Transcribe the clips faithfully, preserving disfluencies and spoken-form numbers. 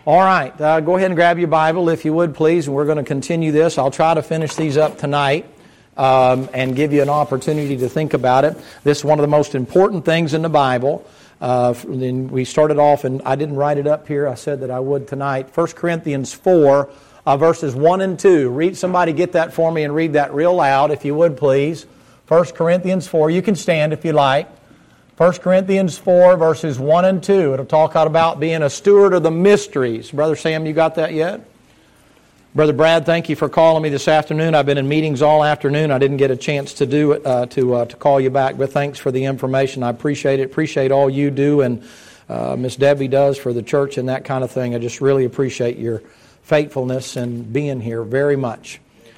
All right, uh, go ahead and grab your Bible if you would, please, and we're going to continue this. I'll try to finish these up tonight um, and give you an opportunity to think about it. This is one of the most important things in the Bible. Uh, we started off, and I didn't write it up here. I said that I would tonight. First Corinthians four, uh, verses one and two. Read, somebody get that for me and read that real loud, if you would, please. First Corinthians four. You can stand if you like. First Corinthians four, verses one and two. It'll talk about being a steward of the mysteries. Brother Sam, you got that yet? Brother Brad, thank you for calling me this afternoon. I've been in meetings all afternoon. I didn't get a chance to do it, uh, to uh, to call you back, but thanks for the information. I appreciate it. Appreciate all you do and uh, Miss Debbie does for the church and that kind of thing. I just really appreciate your faithfulness and being here very much.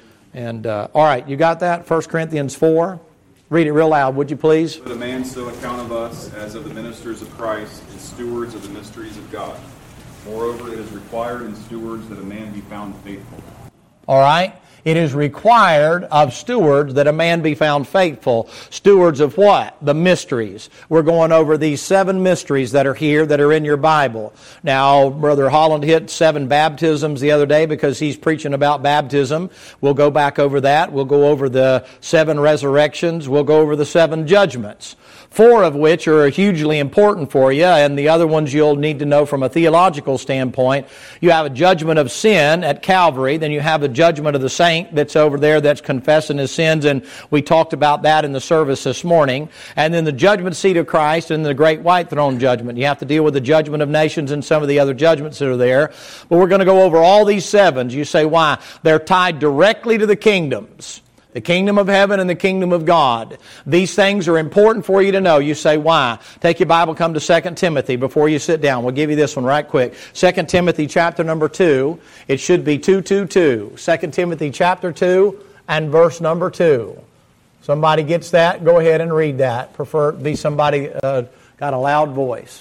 And uh, all right, you got that? First Corinthians four. Read it real loud, would you please? Let a man so account of us as of the ministers of Christ and stewards of the mysteries of God. Moreover, it is required in stewards that a man be found faithful. All right? It is required of stewards that a man be found faithful. Stewards of what? The mysteries. We're going over these seven mysteries that are here that are in your Bible. Now, Brother Holland hit seven baptisms the other day because he's preaching about baptism. We'll go back over that. We'll go over the seven resurrections. We'll go over the seven judgments. Four of which are hugely important for you, and the other ones you'll need to know from a theological standpoint. You have a judgment of sin at Calvary, then you have a judgment of the saint that's over there that's confessing his sins, and we talked about that in the service this morning. And then the judgment seat of Christ and the great white throne judgment. You have to deal with the judgment of nations and some of the other judgments that are there. But we're going to go over all these sevens. You say, why? They're tied directly to the kingdoms. The kingdom of heaven and the kingdom of God. These things are important for you to know. You say, why? Take your Bible, come to Second Timothy before you sit down. We'll give you this one right quick. Second Timothy chapter number two. It should be two two two. Second Timothy chapter two and verse number two. Somebody gets that? Go ahead and read that. Prefer it be somebody uh, got a loud voice.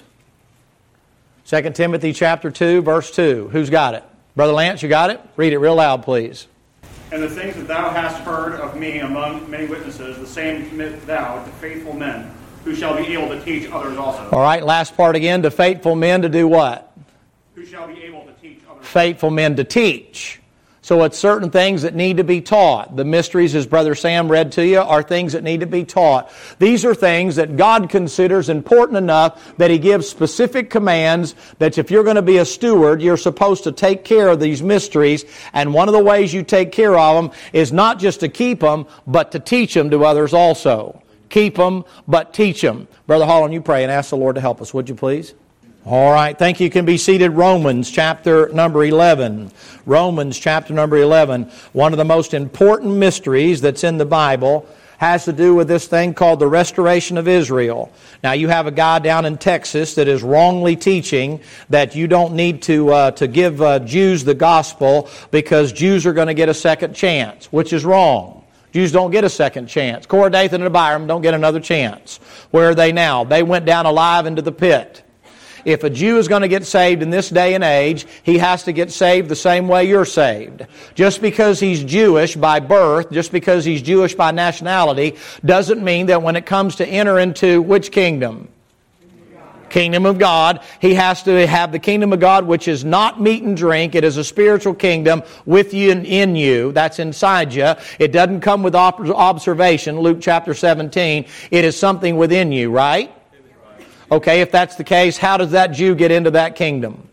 Second Timothy chapter two, verse two. Who's got it? Brother Lance, you got it? Read it real loud, please. And the things that thou hast heard of me among many witnesses, the same commit thou to faithful men, who shall be able to teach others also. All right, last part again. To faithful men to do what? Who shall be able to teach others. Faithful men to teach. So it's certain things that need to be taught. The mysteries, as Brother Sam read to you, are things that need to be taught. These are things that God considers important enough that He gives specific commands that if you're going to be a steward, you're supposed to take care of these mysteries. And one of the ways you take care of them is not just to keep them, but to teach them to others also. Keep them, but teach them. Brother Holland, you pray and ask the Lord to help us, would you please? All right, thank you. You can be seated. Romans chapter number eleven. Romans chapter number eleven. One of the most important mysteries that's in the Bible has to do with this thing called the restoration of Israel. Now, you have a guy down in Texas that is wrongly teaching that you don't need to uh, to give uh, Jews the gospel because Jews are going to get a second chance, which is wrong. Jews don't get a second chance. Korah, Dathan, and Abiram don't get another chance. Where are they now? They went down alive into the pit. If a Jew is going to get saved in this day and age, he has to get saved the same way you're saved. Just because he's Jewish by birth, just because he's Jewish by nationality, doesn't mean that when it comes to enter into which kingdom? Kingdom of God. He has to have the kingdom of God, which is not meat and drink. It is a spiritual kingdom with you and in you. That's inside you. It doesn't come with observation. Luke chapter seventeen. It is something within you, right? Okay, if that's the case, how does that Jew get into that kingdom?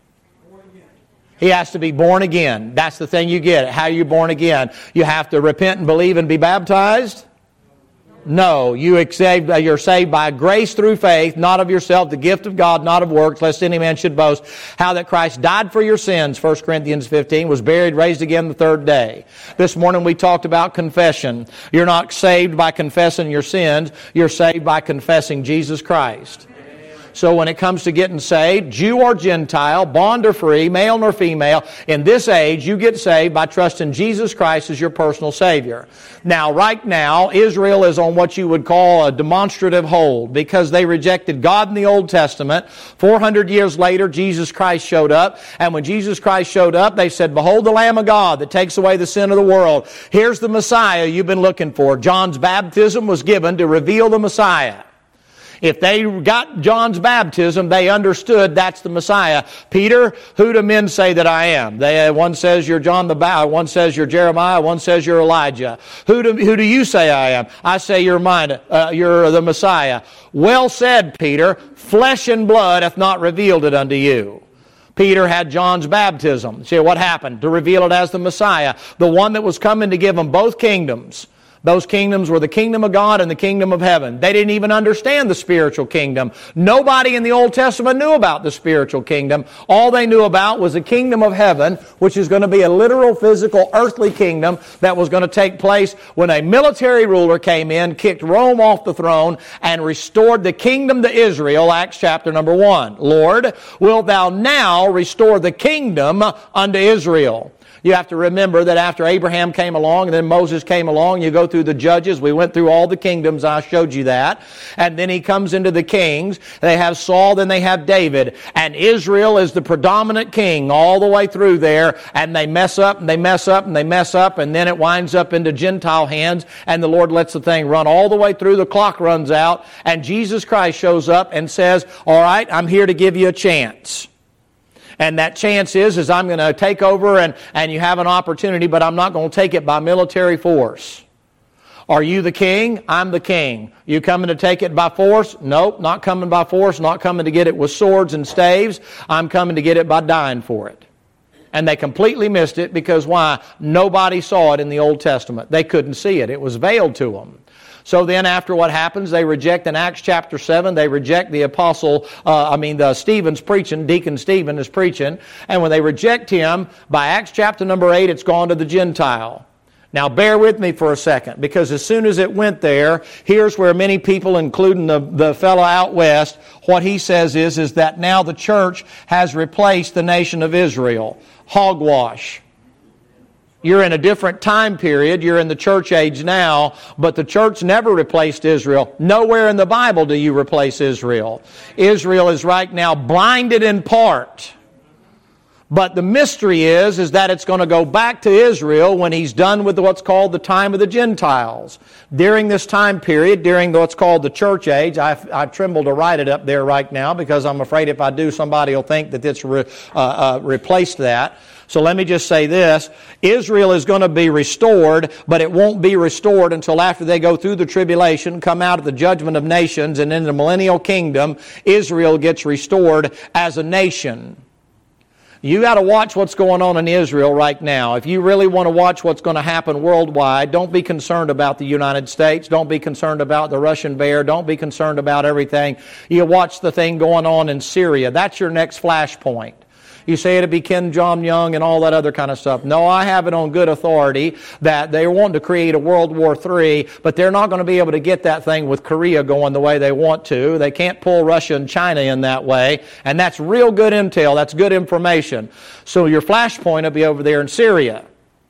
He has to be born again. That's the thing you get. How are you born again? You have to repent and believe and be baptized? No, you saved, you're saved by grace through faith, not of yourself, the gift of God, not of works, lest any man should boast. How that Christ died for your sins, First Corinthians fifteen, was buried, raised again the third day. This morning we talked about confession. You're not saved by confessing your sins. You're saved by confessing Jesus Christ. So when it comes to getting saved, Jew or Gentile, bond or free, male nor female, in this age you get saved by trusting Jesus Christ as your personal Savior. Now, right now, Israel is on what you would call a demonstrative hold because they rejected God in the Old Testament. four hundred years later, Jesus Christ showed up. And when Jesus Christ showed up, they said, "Behold the Lamb of God that takes away the sin of the world. Here's the Messiah you've been looking for." John's baptism was given to reveal the Messiah. If they got John's baptism, they understood that's the Messiah. Peter, who do men say that I am? They, one says you're John the Baptist, one says you're Jeremiah, one says you're Elijah. Who do, who do you say I am? I say you're mine, uh, you're the Messiah. Well said, Peter. Flesh and blood hath not revealed it unto you. Peter had John's baptism. See what happened? To reveal it as the Messiah, the one that was coming to give them both kingdoms. Those kingdoms were the kingdom of God and the kingdom of heaven. They didn't even understand the spiritual kingdom. Nobody in the Old Testament knew about the spiritual kingdom. All they knew about was the kingdom of heaven, which is going to be a literal, physical, earthly kingdom that was going to take place when a military ruler came in, kicked Rome off the throne, and restored the kingdom to Israel, Acts chapter number one. Lord, wilt thou now restore the kingdom unto Israel? You have to remember that after Abraham came along and then Moses came along, you go through the judges. We went through all the kingdoms. I showed you that. And then he comes into the kings. They have Saul, then they have David. And Israel is the predominant king all the way through there. And they mess up and they mess up and they mess up. And then it winds up into Gentile hands. And the Lord lets the thing run all the way through. The clock runs out. And Jesus Christ shows up and says, all right, I'm here to give you a chance. And that chance is, is I'm going to take over and, and you have an opportunity, but I'm not going to take it by military force. Are you the king? I'm the king. You coming to take it by force? Nope, not coming by force, not coming to get it with swords and staves. I'm coming to get it by dying for it. And they completely missed it because why? Nobody saw it in the Old Testament. They couldn't see it. It was veiled to them. So then after what happens, they reject in Acts chapter seven, they reject the apostle, uh, I mean the Stephen's preaching, Deacon Stephen is preaching, and when they reject him, by Acts chapter number eight, it's gone to the Gentile. Now bear with me for a second, because as soon as it went there, here's where many people, including the, the fellow out west, what he says is, is that now the church has replaced the nation of Israel. Hogwash. You're in a different time period. You're in the church age now, but the church never replaced Israel. Nowhere in the Bible do you replace Israel. Israel is right now blinded in part. But the mystery is, is that it's going to go back to Israel when he's done with what's called the time of the Gentiles. During this time period, during what's called the church age, I, I tremble to write it up there right now because I'm afraid if I do, somebody will think that it's re, uh, uh, replaced that. So let me just say this. Israel is going to be restored, but it won't be restored until after they go through the tribulation, come out of the judgment of nations, and in the millennial kingdom, Israel gets restored as a nation. You got to watch what's going on in Israel right now. If you really want to watch what's going to happen worldwide, don't be concerned about the United States. Don't be concerned about the Russian bear. Don't be concerned about everything. You watch the thing going on in Syria. That's your next flashpoint. You say it'd be Kim Jong-un and all that other kind of stuff. No, I have it on good authority that they want to create a World War Three, but they're not going to be able to get that thing with Korea going the way they want to. They can't pull Russia and China in that way, and that's real good intel. That's good information. So your flashpoint will be over there in Syria.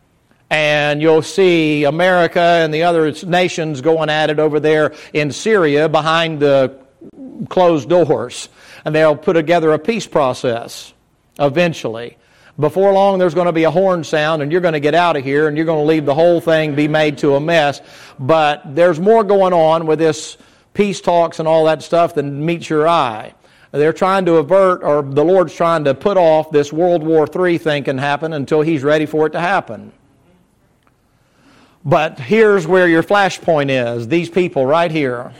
And you'll see America and the other nations going at it over there in Syria behind the closed doors. And they'll put together a peace process. Eventually. Before long, there's going to be a horn sound, and you're going to get out of here, and you're going to leave the whole thing be made to a mess. But there's more going on with this peace talks and all that stuff than meets your eye. They're trying to avert, or the Lord's trying to put off this World War Three thing can happen until He's ready for it to happen. But here's where your flashpoint is. These people right here.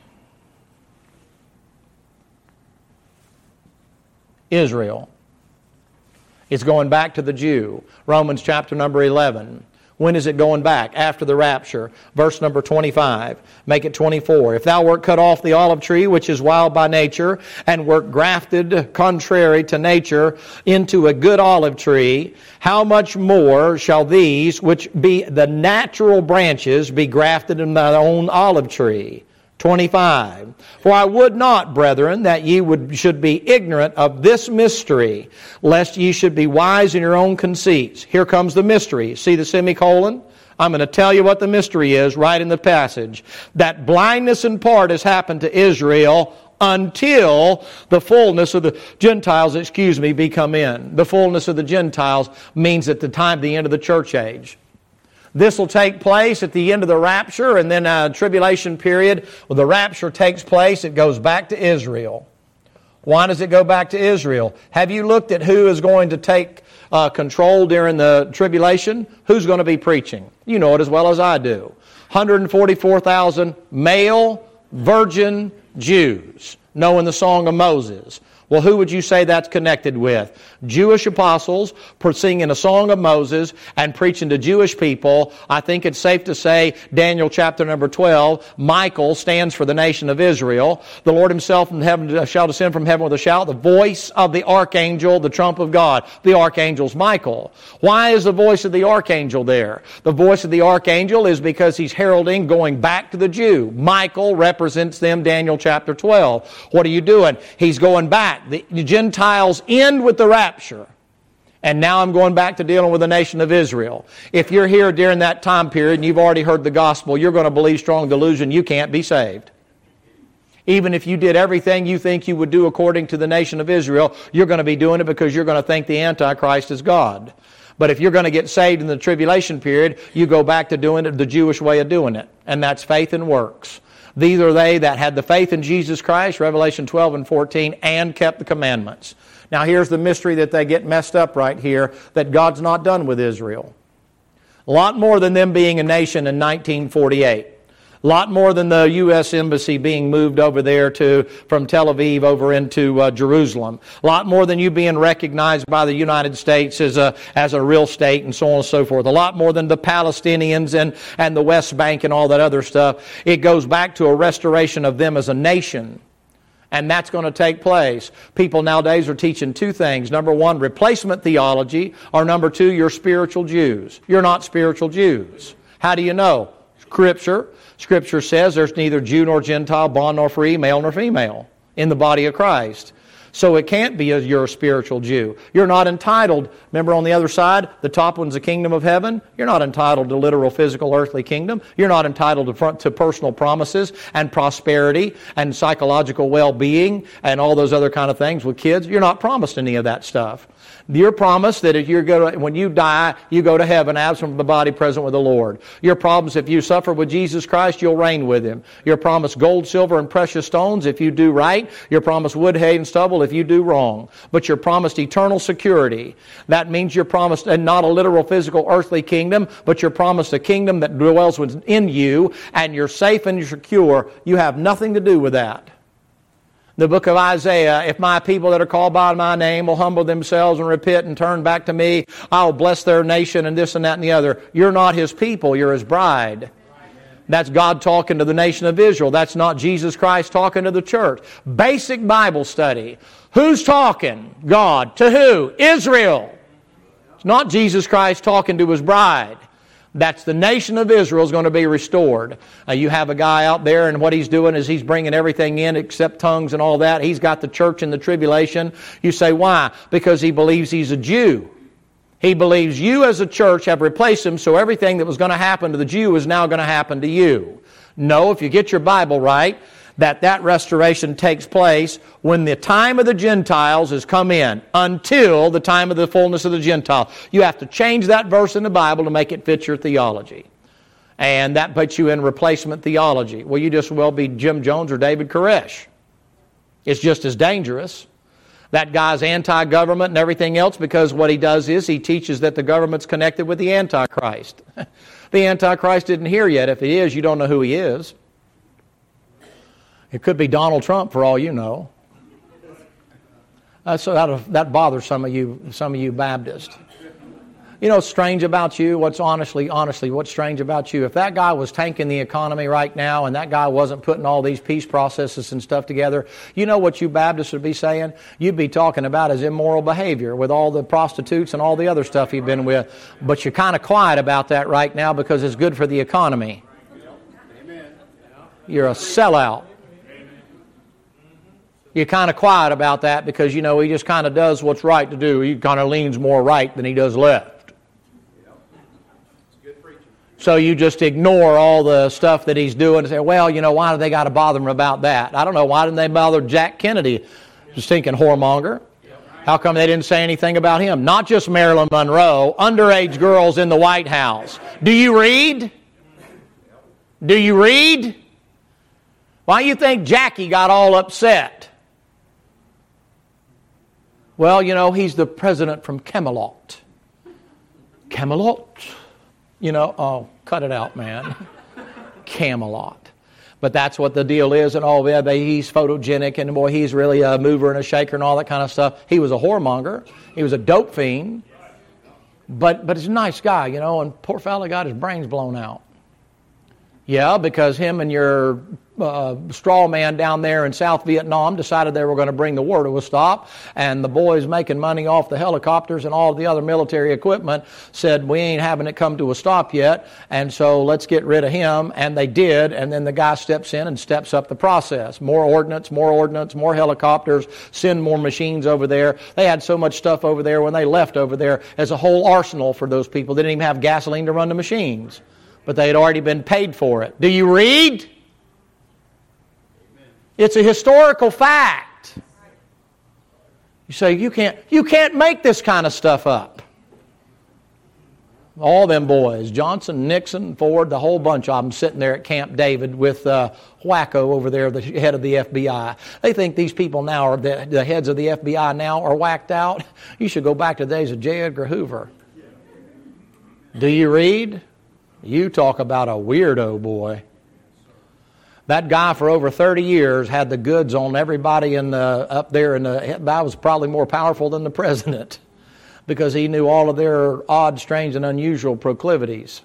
Israel. It's going back to the Jew. Romans chapter number eleven. When is it going back? After the rapture. Verse number twenty-five. Make it twenty-four. If thou wert cut off the olive tree, which is wild by nature, and wert grafted contrary to nature into a good olive tree, how much more shall these, which be the natural branches, be grafted in thy own olive tree? twenty-five. For I would not, brethren, that ye would should be ignorant of this mystery, lest ye should be wise in your own conceits. Here comes the mystery. See the semicolon? I'm going to tell you what the mystery is right in the passage. That blindness in part has happened to Israel until the fullness of the Gentiles, excuse me, be come in. The fullness of the Gentiles means at the time, the end of the church age. This will take place at the end of the rapture, and then a tribulation period. When the rapture takes place, it goes back to Israel. Why does it go back to Israel? Have you looked at who is going to take uh, control during the tribulation? Who's going to be preaching? You know it as well as I do. one hundred forty-four thousand male virgin Jews, knowing the Song of Moses. Well, who would you say that's connected with? Jewish apostles singing a song of Moses and preaching to Jewish people. I think it's safe to say, Daniel chapter number twelve, Michael stands for the nation of Israel. The Lord himself from heaven shall descend from heaven with a shout, the voice of the archangel, the trump of God. The archangel's Michael. Why is the voice of the archangel there? The voice of the archangel is because he's heralding going back to the Jew. Michael represents them, Daniel chapter twelve. What are you doing? He's going back. The Gentiles end with the rapture. And now I'm going back to dealing with the nation of Israel. If you're here during that time period and you've already heard the gospel, you're going to believe strong delusion you can't be saved. Even if you did everything you think you would do according to the nation of Israel, you're going to be doing it because you're going to think the Antichrist is God. But if you're going to get saved in the tribulation period, you go back to doing it the Jewish way of doing it. And that's faith and works. These are they that had the faith in Jesus Christ, Revelation twelve and fourteen, and kept the commandments. Now here's the mystery that they get messed up right here, that God's not done with Israel. A lot more than them being a nation in nineteen forty-eight. A lot more than the U S Embassy being moved over there to from Tel Aviv over into uh, Jerusalem. A lot more than you being recognized by the United States as a as a real state and so on and so forth. A lot more than the Palestinians and, and the West Bank and all that other stuff. It goes back to a restoration of them as a nation. And that's going to take place. People nowadays are teaching two things. Number one, replacement theology, or number two, you're spiritual Jews. You're not spiritual Jews. How do you know? Scripture. Scripture says there's neither Jew nor Gentile, bond nor free, male nor female in the body of Christ. So it can't be a, you're a spiritual Jew. You're not entitled, remember on the other side, the top one's the kingdom of heaven. You're not entitled to literal, physical, earthly kingdom. You're not entitled to, front, to personal promises and prosperity and psychological well-being and all those other kind of things with kids. You're not promised any of that stuff. You're promised that if you're going to, when you die, you go to heaven, absent from the body, present with the Lord. You're promised if you suffer with Jesus Christ, you'll reign with Him. You're promised gold, silver, and precious stones if you do right. You're promised wood, hay, and stubble if you do wrong. But you're promised eternal security. That means you're promised, and not a literal, physical, earthly kingdom, but you're promised a kingdom that dwells within you, and you're safe and you're secure. You have nothing to do with that. The book of Isaiah, if my people that are called by my name will humble themselves and repent and turn back to me, I will bless their nation and this and that and the other. You're not His people, you're His bride. That's God talking to the nation of Israel. That's not Jesus Christ talking to the church. Basic Bible study. Who's talking? God. To who? Israel. It's not Jesus Christ talking to His bride. That's the nation of Israel is going to be restored. Uh, you have a guy out there, and what he's doing is he's bringing everything in except tongues and all that. He's got the church in the tribulation. You say, why? Because he believes he's a Jew. He believes you as a church have replaced him, so everything that was going to happen to the Jew is now going to happen to you. No, if you get your Bible right, that that restoration takes place when the time of the Gentiles has come in, until the time of the fullness of the Gentile. You have to change that verse in the Bible to make it fit your theology. And that puts you in replacement theology. Well, you just well be Jim Jones or David Koresh. It's just as dangerous. That guy's anti-government and everything else, because what he does is he teaches that the government's connected with the Antichrist. The Antichrist isn't here yet. If he is, you don't know who he is. It could be Donald Trump for all you know. Uh, so that that bothers some of you, some of you Baptists. You know what's strange about you? What's honestly, honestly, what's strange about you? If that guy was tanking the economy right now and that guy wasn't putting all these peace processes and stuff together, you know what you Baptists would be saying? You'd be talking about his immoral behavior with all the prostitutes and all the other stuff he'd been with. But you're kind of quiet about that right now because it's good for the economy. You're a sellout. You're kind of quiet about that because, you know, he just kind of does what's right to do. He kind of leans more right than he does left. So you just ignore all the stuff that he's doing and say, well, you know, why do they got to bother him about that? I don't know. Why didn't they bother Jack Kennedy, the stinking whoremonger? How come they didn't say anything about him? Not just Marilyn Monroe, underage girls in the White House. Do you read? Do you read? Why do you think Jackie got all upset? Well, you know, he's the president from Camelot. Camelot? You know, oh, cut it out, man. Camelot. But that's what the deal is and all that. He's photogenic and boy, he's really a mover and a shaker and all that kind of stuff. He was a whoremonger. He was a dope fiend. But but he's a nice guy, you know, and poor fella got his brains blown out. Yeah, because him and your uh, straw man down there in South Vietnam decided they were going to bring the war to a stop, and the boys making money off the helicopters and all the other military equipment said, we ain't having it come to a stop yet, and so let's get rid of him, and they did, and then the guy steps in and steps up the process. More ordnance, more ordnance, more helicopters, send more machines over there. They had so much stuff over there when they left over there as a whole arsenal for those people. They didn't even have gasoline to run the machines. But they had already been paid for it. Do you read? Amen. It's a historical fact. You say, you can't, you can't make this kind of stuff up. All them boys, Johnson, Nixon, Ford, the whole bunch of them sitting there at Camp David with uh, Wacko over there, the head of the F B I. They think these people now, are the, the heads of the F B I now are whacked out. You should go back to the days of J. Edgar Hoover. Do you read? You talk about a weirdo, boy. That guy for over thirty years had the goods on everybody in the, up there in the, I was probably more powerful than the president because he knew all of their odd, strange, and unusual proclivities.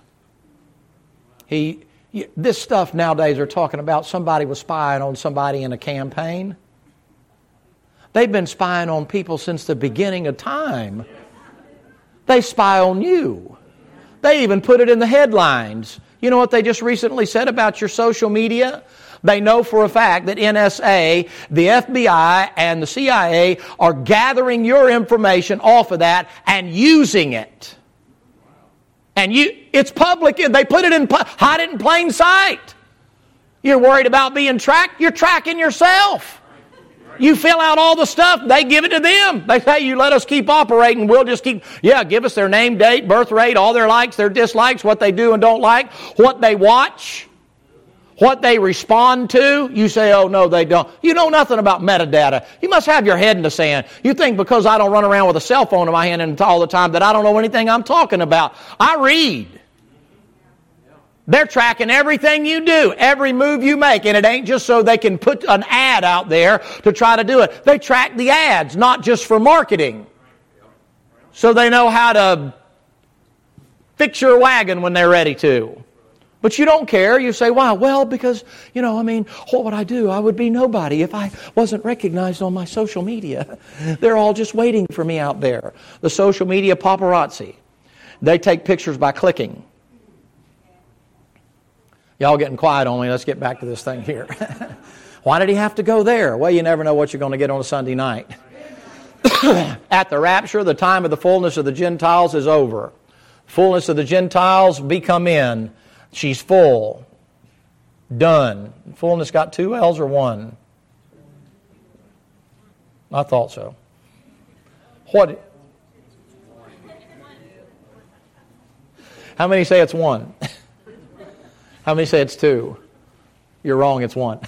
He, this stuff nowadays are talking about somebody was spying on somebody in a campaign. They've been spying on people since the beginning of time. They spy on you. They even put it in the headlines. You know what they just recently said about your social media? They know for a fact that N S A, the F B I, and the C I A are gathering your information off of that and using it. And you, it's public. They put it in, hide it in plain sight. You're worried about being tracked? You're tracking yourself. You fill out all the stuff, they give it to them. They say, you let us keep operating, we'll just keep, yeah, give us their name, date, birth rate, all their likes, their dislikes, what they do and don't like, what they watch, what they respond to. You say, oh, no, they don't. You know nothing about metadata. You must have your head in the sand. You think because I don't run around with a cell phone in my hand and all the time that I don't know anything I'm talking about. I read. They're tracking everything you do, every move you make, and it ain't just so they can put an ad out there to try to do it. They track the ads, not just for marketing. So they know how to fix your wagon when they're ready to. But you don't care. You say, why? Well, because, you know, I mean, what would I do? I would be nobody if I wasn't recognized on my social media. They're all just waiting for me out there. The social media paparazzi. They take pictures by clicking. Y'all getting quiet on me. Let's get back to this thing here. Why did he have to go there? Well, you never know what you're going to get on a Sunday night. At the rapture, the time of the fullness of the Gentiles is over. Fullness of the Gentiles be come in. She's full. Done. Fullness got two L's or one? I thought so. What? How many say it's one? How many say it's two? You're wrong, it's one.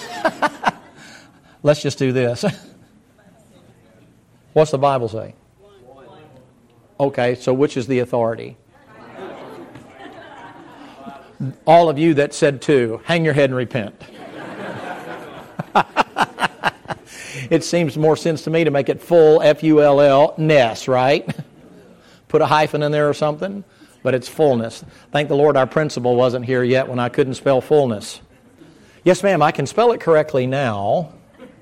Let's just do this. What's the Bible say? Okay, so which is the authority? All of you that said two, hang your head and repent. It seems more sense to me to make it full, F U L L, ness, right? Put a hyphen in there or something. But it's fullness. Thank the Lord our principal wasn't here yet when I couldn't spell fullness. Yes, ma'am, I can spell it correctly now.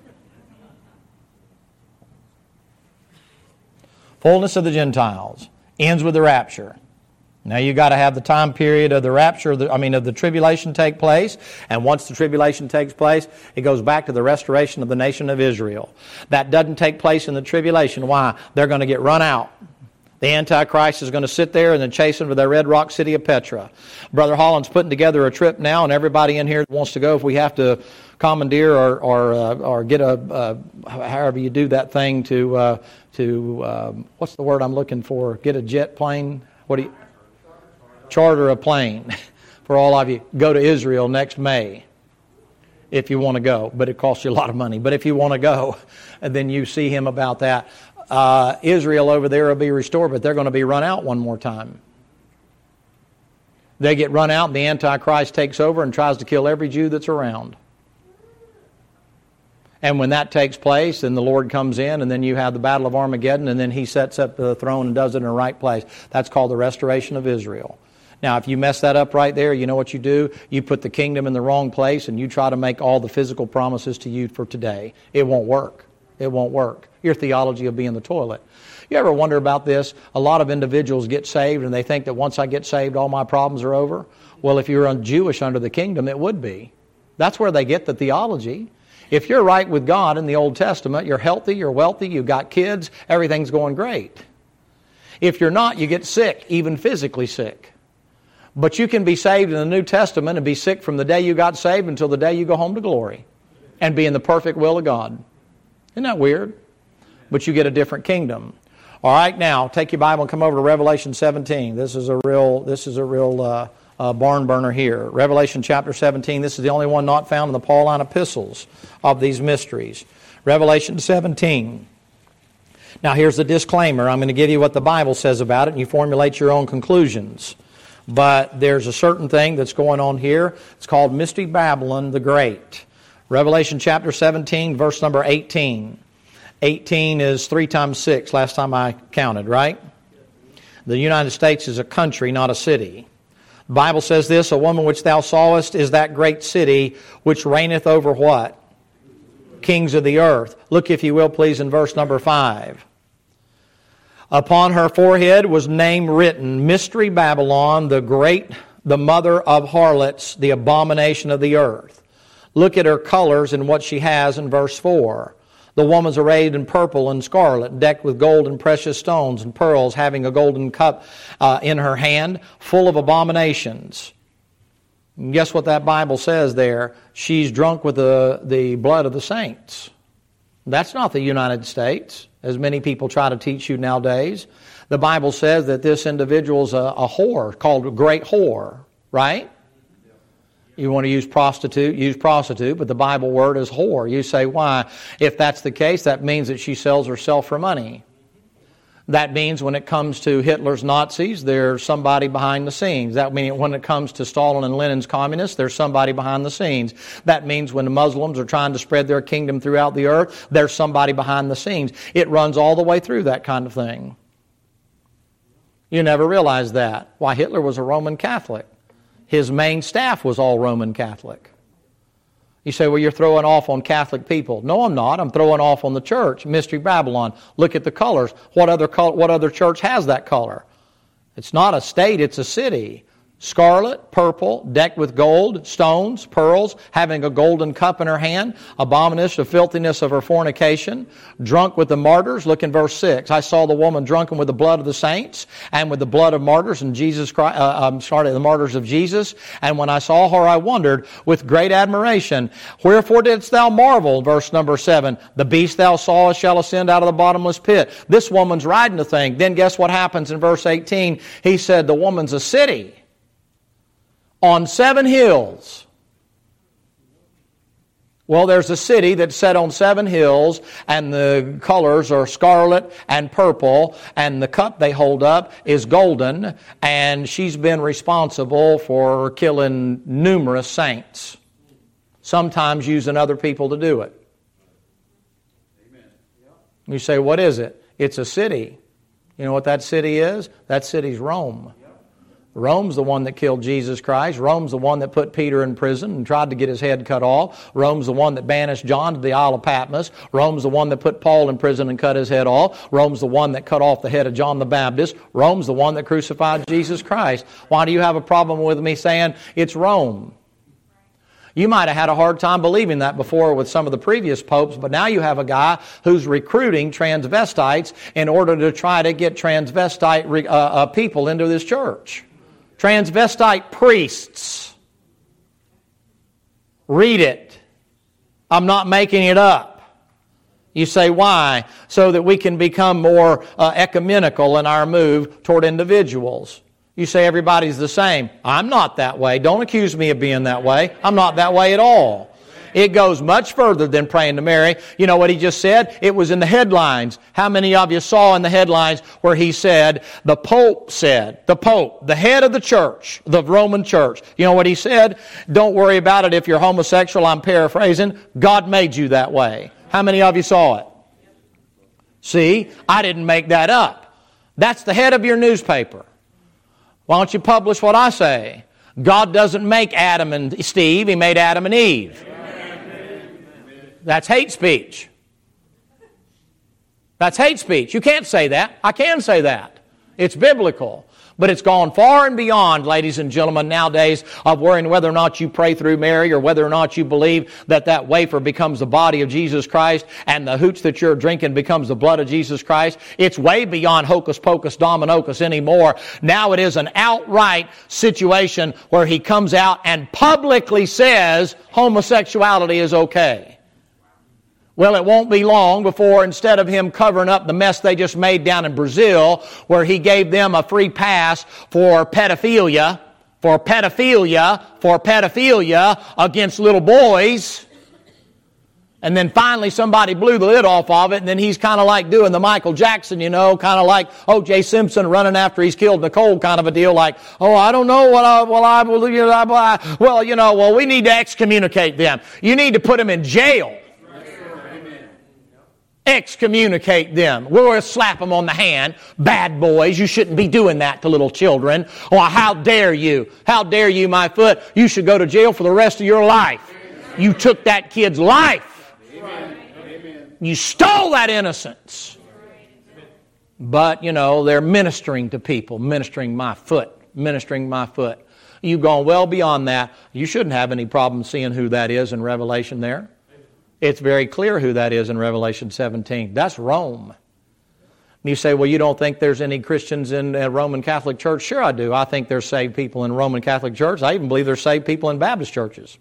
Fullness of the Gentiles ends with the rapture. Now you got to have the time period of the rapture, I mean of the tribulation take place. And once the tribulation takes place, it goes back to the restoration of the nation of Israel. That doesn't take place in the tribulation. Why? They're going to get run out. The Antichrist is going to sit there and then chase them to their red rock city of Petra. Brother Holland's putting together a trip now, and everybody in here wants to go. If we have to commandeer or or, uh, or get a uh, however you do that thing to uh, to um, what's the word I'm looking for? Get a jet plane? What do you charter a plane for all of you? Go to Israel next May if you want to go, but it costs you a lot of money. But if you want to go, and then you see him about that. Uh, Israel over there will be restored, but they're going to be run out one more time. They get run out, and the Antichrist takes over and tries to kill every Jew that's around. And when that takes place, then the Lord comes in, and then you have the Battle of Armageddon, and then He sets up the throne and does it in the right place. That's called the restoration of Israel. Now, if you mess that up right there, you know what you do? You put the kingdom in the wrong place, and you try to make all the physical promises to you for today. It won't work. It won't work. Your theology will be in the toilet. You ever wonder about this? A lot of individuals get saved, and they think that once I get saved, all my problems are over. Well, if you're Jewish under the kingdom, it would be. That's where they get the theology. If you're right with God in the Old Testament, you're healthy, you're wealthy, you've got kids, everything's going great. If you're not, you get sick, even physically sick. But you can be saved in the New Testament and be sick from the day you got saved until the day you go home to glory and be in the perfect will of God. Isn't that weird? But you get a different kingdom. All right, now take your Bible and come over to Revelation seventeen. This is a real, this is a real uh, uh, barn burner here. Revelation chapter seventeen. This is the only one not found in the Pauline epistles of these mysteries. Revelation seventeen. Now here's the disclaimer. I'm going to give you what the Bible says about it, and you formulate your own conclusions. But there's a certain thing that's going on here. It's called Mystery Babylon the Great. Revelation chapter seventeen, verse number eighteen. eighteen is three times six, last time I counted, right? The United States is a country, not a city. The Bible says this, a woman which thou sawest is that great city which reigneth over what? Kings of the earth. Look, if you will, please, in verse number five. Upon her forehead was name written, Mystery Babylon, the great, the mother of harlots, the abomination of the earth. Look at her colors and what she has in verse four. The woman's arrayed in purple and scarlet, decked with gold and precious stones and pearls, having a golden cup uh, in her hand, full of abominations. And guess what that Bible says there? She's drunk with the, the blood of the saints. That's not the United States, as many people try to teach you nowadays. The Bible says that this individual is a, a whore, called a great whore, right? You want to use prostitute, use prostitute, but the Bible word is whore. You say, why? If that's the case, that means that she sells herself for money. That means when it comes to Hitler's Nazis, there's somebody behind the scenes. That means when it comes to Stalin and Lenin's communists, there's somebody behind the scenes. That means when the Muslims are trying to spread their kingdom throughout the earth, there's somebody behind the scenes. It runs all the way through that kind of thing. You never realize that. Why, Hitler was a Roman Catholic. His main staff was all Roman Catholic. You say, well, you're throwing off on Catholic people. No, I'm not. I'm throwing off on the church. Mystery Babylon. Look at the colors. What other color, what other church has that color? It's not a state, it's a city. Scarlet, purple, decked with gold, stones, pearls, having a golden cup in her hand, abomination of filthiness of her fornication, drunk with the martyrs. Look in verse six. I saw the woman drunken with the blood of the saints and with the blood of martyrs and Jesus Christ, uh, I'm sorry, the martyrs of Jesus. And when I saw her, I wondered with great admiration. Wherefore didst thou marvel? Verse number seven. The beast thou sawest shall ascend out of the bottomless pit. This woman's riding the thing. Then guess what happens in verse eighteen? He said the woman's a city on seven hills. Well, there's a city that's set on seven hills, and the colors are scarlet and purple, and the cup they hold up is golden, and she's been responsible for killing numerous saints, sometimes using other people to do it. Amen. You say, what is it? It's a city. You know what that city is? That city's Rome. Rome's the one that killed Jesus Christ. Rome's the one that put Peter in prison and tried to get his head cut off. Rome's the one that banished John to the Isle of Patmos. Rome's the one that put Paul in prison and cut his head off. Rome's the one that cut off the head of John the Baptist. Rome's the one that crucified Jesus Christ. Why do you have a problem with me saying it's Rome? You might have had a hard time believing that before with some of the previous popes, but now you have a guy who's recruiting transvestites in order to try to get transvestite uh, uh, people into this church. Transvestite priests. Read it. I'm not making it up. You say, why? So that we can become more uh, ecumenical in our move toward individuals. You say everybody's the same. I'm not that way. Don't accuse me of being that way. I'm not that way at all. It goes much further than praying to Mary. You know what he just said? It was in the headlines. How many of you saw in the headlines where he said, the Pope said, the Pope, the head of the church, the Roman church. You know what he said? Don't worry about it if you're homosexual. I'm paraphrasing. God made you that way. How many of you saw it? See, I didn't make that up. That's the head of your newspaper. Why don't you publish what I say? God doesn't make Adam and Steve. He made Adam and Eve. That's hate speech. That's hate speech. You can't say that. I can say that. It's biblical. But it's gone far and beyond, ladies and gentlemen, nowadays of worrying whether or not you pray through Mary or whether or not you believe that that wafer becomes the body of Jesus Christ and the hooch that you're drinking becomes the blood of Jesus Christ. It's way beyond hocus pocus dominocus anymore. Now it is an outright situation where he comes out and publicly says homosexuality is okay. Well, it won't be long before instead of him covering up the mess they just made down in Brazil, where he gave them a free pass for pedophilia, for pedophilia, for pedophilia against little boys, and then finally somebody blew the lid off of it, and then he's kind of like doing the Michael Jackson, you know, kind of like O J Simpson running after he's killed Nicole kind of a deal, like, oh, I don't know what I, well, I will, you know, well, you know, well, we need to excommunicate them. You need to put them in jail. Excommunicate them. We're going to slap them on the hand. Bad boys, you shouldn't be doing that to little children. Or how dare you? How dare you, my foot? You should go to jail for the rest of your life. You took that kid's life. You stole that innocence. But, you know, they're ministering to people, ministering my foot, ministering my foot. You've gone well beyond that. You shouldn't have any problem seeing who that is in Revelation there. It's very clear who that is in Revelation seventeen. That's Rome. And you say, well, you don't think there's any Christians in a Roman Catholic Church? Sure I do. I think there's saved people in Roman Catholic Church. I even believe there's saved people in Baptist churches.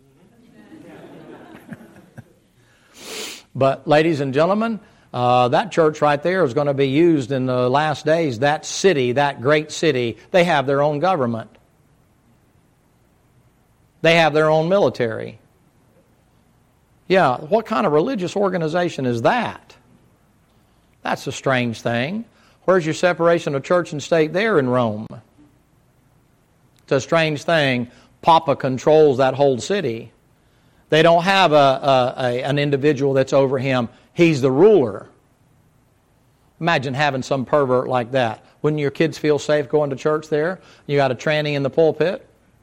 But, ladies and gentlemen, uh, that church right there is going to be used in the last days. That city, that great city, they have their own government. They have their own military. Yeah, what kind of religious organization is that? That's a strange thing. Where's your separation of church and state there in Rome? It's a strange thing. Papa controls that whole city. They don't have a, a, a an individual that's over him. He's the ruler. Imagine having some pervert like that. Wouldn't your kids feel safe going to church there? You got a tranny in the pulpit?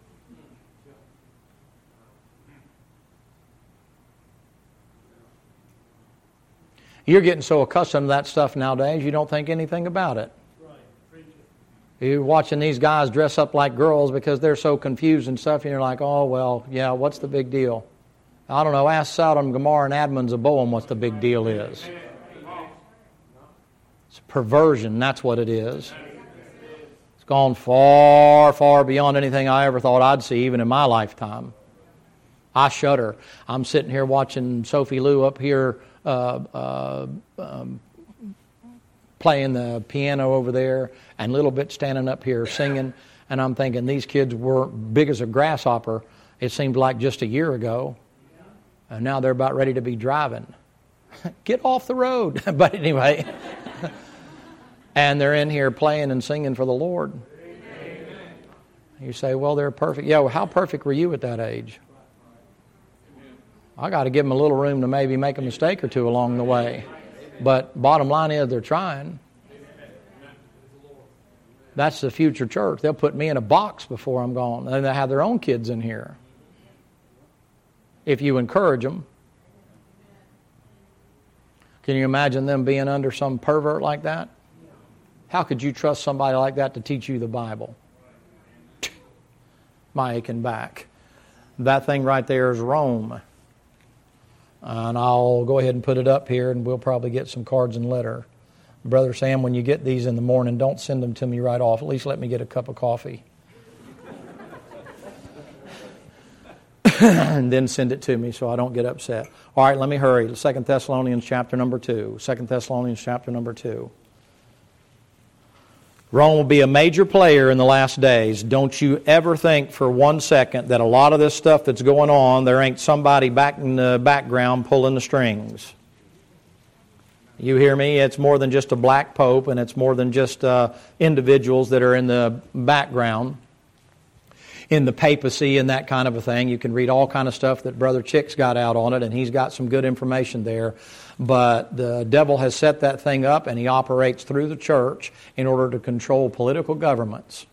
You're getting so accustomed to that stuff nowadays, you don't think anything about it. You're watching these guys dress up like girls because they're so confused and stuff, and you're like, oh, well, yeah, what's the big deal? I don't know, ask Sodom, Gomorrah, and Admon, Zeboam what the big deal is. It's perversion, that's what it is. It's gone far, far beyond anything I ever thought I'd see, even in my lifetime. I shudder. I'm sitting here watching Sophie Lou up here Uh, uh, um, playing the piano over there, and Little Bit standing up here singing, and I'm thinking these kids were big as a grasshopper. It seemed like just a year ago, and now they're about ready to be driving. Get off the road. But anyway, and they're in here playing and singing for the Lord. You say, well, they're perfect. Yeah, well, how perfect were you at that age? I got to give them a little room to maybe make a mistake or two along the way. But bottom line is they're trying. That's the future church. They'll put me in a box before I'm gone. And they'll have their own kids in here. If you encourage them. Can you imagine them being under some pervert like that? How could you trust somebody like that to teach you the Bible? My aching back. That thing right there is Rome. And I'll go ahead and put it up here, and we'll probably get some cards and letter. Brother Sam, when you get these in the morning, don't send them to me right off. At least let me get a cup of coffee. and then send it to me so I don't get upset. All right, let me hurry. Second Thessalonians chapter number two. Second Thessalonians chapter number two. Rome will be a major player in the last days. Don't you ever think for one second that a lot of this stuff that's going on, there ain't somebody back in the background pulling the strings. You hear me? It's more than just a black pope, and it's more than just uh, individuals that are in the background. In the papacy and that kind of a thing. You can read all kind of stuff that Brother Chick's got out on it, and he's got some good information there. But the devil has set that thing up, and he operates through the church in order to control political governments.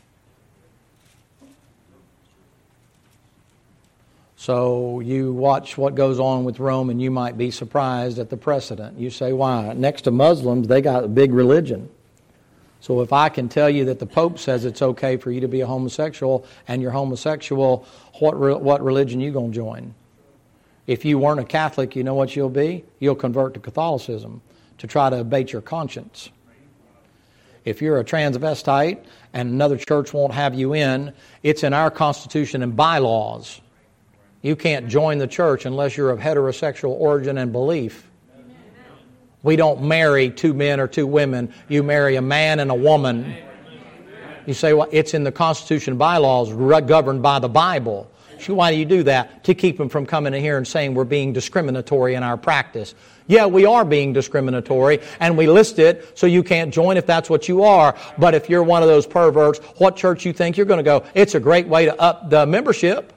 So you watch what goes on with Rome, and you might be surprised at the precedent. You say, why? Next to Muslims, they got a big religion. So if I can tell you that the Pope says it's okay for you to be a homosexual and you're homosexual, what re- what religion you going to join? If you weren't a Catholic, you know what you'll be? You'll convert to Catholicism to try to abate your conscience. If you're a transvestite and another church won't have you in, it's in our Constitution and bylaws. You can't join the church unless you're of heterosexual origin and belief. We don't marry two men or two women. You marry a man and a woman. You say, well, it's in the Constitution and bylaws governed by the Bible. So why do you do that? To keep them from coming in here and saying we're being discriminatory in our practice. Yeah, we are being discriminatory, and we list it so you can't join if that's what you are. But if you're one of those perverts, what church you think you're going to go? It's a great way to up the membership.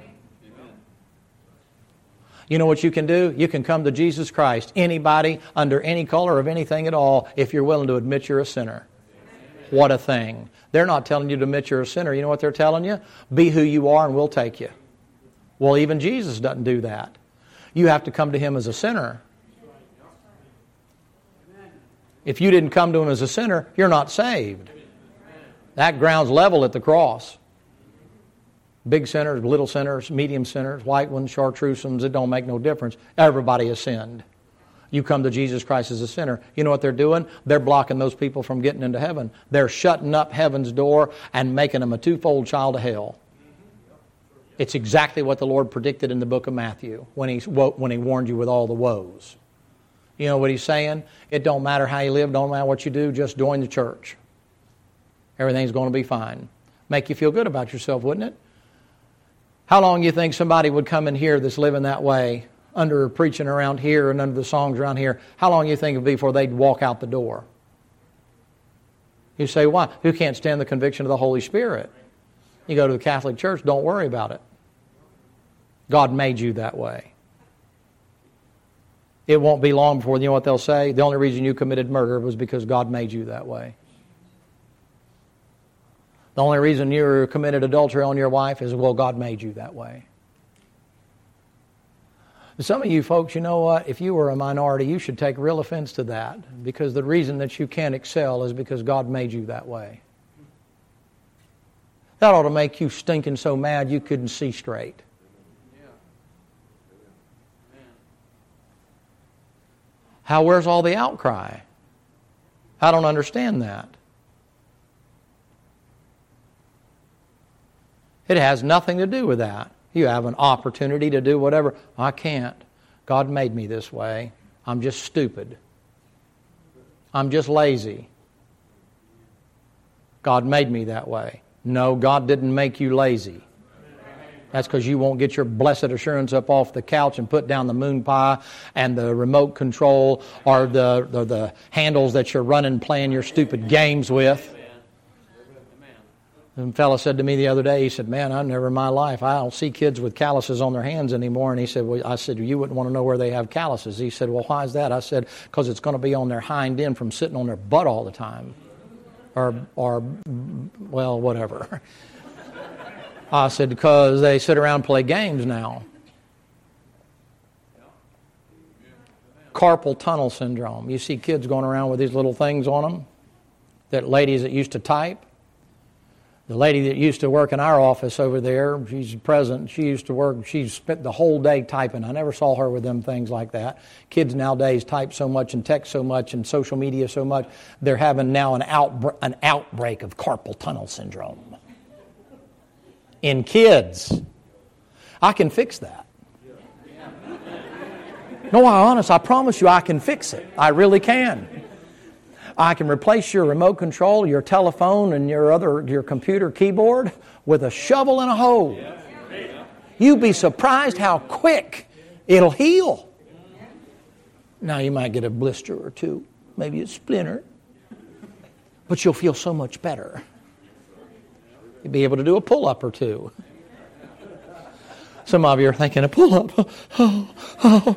You know what you can do? You can come to Jesus Christ, anybody, under any color of anything at all, if you're willing to admit you're a sinner. What a thing. They're not telling you to admit you're a sinner. You know what they're telling you? Be who you are and we'll take you. Well, even Jesus doesn't do that. You have to come to Him as a sinner. If you didn't come to Him as a sinner, you're not saved. That ground's level at the cross. Big sinners, little sinners, medium sinners, white ones, chartreusins, it don't make no difference. Everybody has sinned. You come to Jesus Christ as a sinner. You know what they're doing? They're blocking those people from getting into heaven. They're shutting up heaven's door and making them a twofold child of hell. It's exactly what the Lord predicted in the book of Matthew when he, when he warned you with all the woes. You know what He's saying? It don't matter how you live, don't matter what you do, just join the church. Everything's going to be fine. Make you feel good about yourself, wouldn't it? How long do you think somebody would come in here that's living that way, under preaching around here and under the songs around here? How long do you think it would be before they'd walk out the door? You say, why? Who can't stand the conviction of the Holy Spirit? You go to the Catholic Church, don't worry about it. God made you that way. It won't be long before, you know what they'll say? The only reason you committed murder was because God made you that way. The only reason you committed adultery on your wife is, well, God made you that way. Some of you folks, you know what? If you were a minority, you should take real offense to that, because the reason that you can't excel is because God made you that way. That ought to make you stinking so mad you couldn't see straight. How, where's all the outcry? I don't understand that. It has nothing to do with that. You have an opportunity to do whatever. I can't. God made me this way. I'm just stupid. I'm just lazy. God made me that way. No, God didn't make you lazy. That's because you won't get your blessed assurance up off the couch and put down the moon pie and the remote control or the, the, the handles that you're running playing your stupid games with. And a fellow said to me the other day, he said, man, I've never in my life, I don't see kids with calluses on their hands anymore. And he said, well, I said, you wouldn't want to know where they have calluses. He said, well, why is that? I said, because it's going to be on their hind end from sitting on their butt all the time. Or, or well, whatever. I said, because they sit around and play games now. Carpal tunnel syndrome. You see kids going around with these little things on them, that ladies that used to type. The lady that used to work in our office over there, she's present, she used to work, she spent the whole day typing. I never saw her with them things like that. Kids nowadays type so much and text so much and social media so much, they're having now an, outbr- an outbreak of carpal tunnel syndrome. In kids. I can fix that. No, I'm honest. I promise you I can fix it. I really can. I can replace your remote control, your telephone, and your other your computer keyboard with a shovel and a hoe. You'd be surprised how quick it'll heal. Now you might get a blister or two, maybe a splinter, but you'll feel so much better. You'll be able to do a pull-up or two. Some of you are thinking, a pull-up? Oh, oh.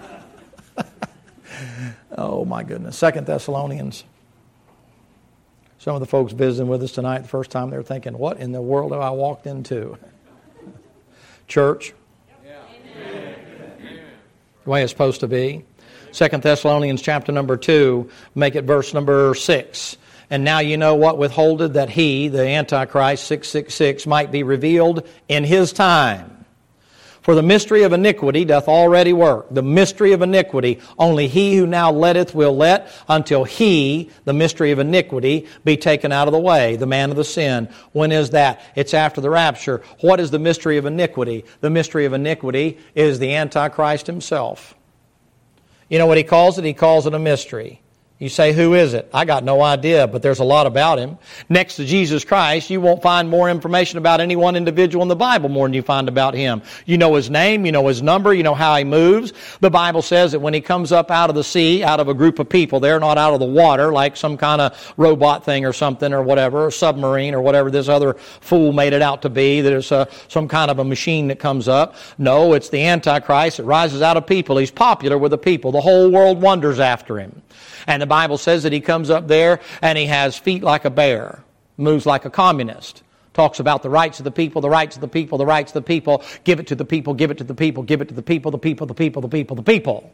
Oh, my goodness. Second Thessalonians. Some of the folks visiting with us tonight, the first time, they're thinking, what in the world have I walked into? Church. The way it's supposed to be. Second Thessalonians chapter number two, make it verse number six. And now you know what withholdeth, that he, the Antichrist, six six six, might be revealed in his time. For the mystery of iniquity doth already work. The mystery of iniquity, only he who now letteth will let, until he, the mystery of iniquity, be taken out of the way, the man of the sin. When is that? It's after the rapture. What is the mystery of iniquity? The mystery of iniquity is the Antichrist himself. You know what he calls it? He calls it a mystery. You say, who is it? I got no idea, but there's a lot about him. Next to Jesus Christ, you won't find more information about any one individual in the Bible more than you find about him. You know his name, you know his number, you know how he moves. The Bible says that when he comes up out of the sea, out of a group of people, they're not out of the water like some kind of robot thing or something or whatever, or submarine or whatever this other fool made it out to be, that it's a, some kind of a machine that comes up. No, it's the Antichrist that rises out of people. He's popular with the people. The whole world wonders after him. And the Bible says that he comes up there and he has feet like a bear, moves like a communist, talks about the rights of the people, the rights of the people, the rights of the people, give it to the people, give it to the people, give it to the people, the people, the people, the people, the people.